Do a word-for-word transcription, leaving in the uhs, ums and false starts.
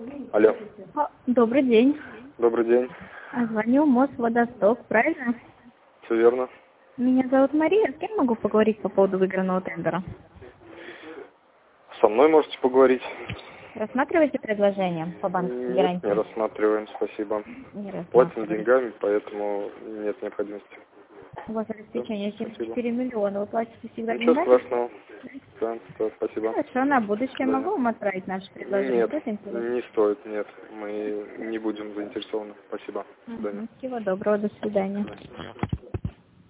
Алло. А, Добрый день. Добрый день. А, Звоню Мосводосток, правильно? Все верно. Меня зовут Мария. С кем могу поговорить по поводу выигранного тендера? Со мной можете поговорить? Рассматриваете предложение по банковской Нет, гарантии? не рассматриваем, спасибо. Не Платим рассматриваете. деньгами, поэтому нет необходимости. У вас обеспечение Спасибо. семьдесят четыре миллиона. Вы платите всегда Ничего деньгами? страшного. Да, да, спасибо. Хорошо, на будущее Да. могу вам отправить наше предложение? Нет, Будет интересно? не стоит, нет. Мы не будем заинтересованы. Спасибо. До свидания. Мгм. Всего доброго, до До свидания. свидания.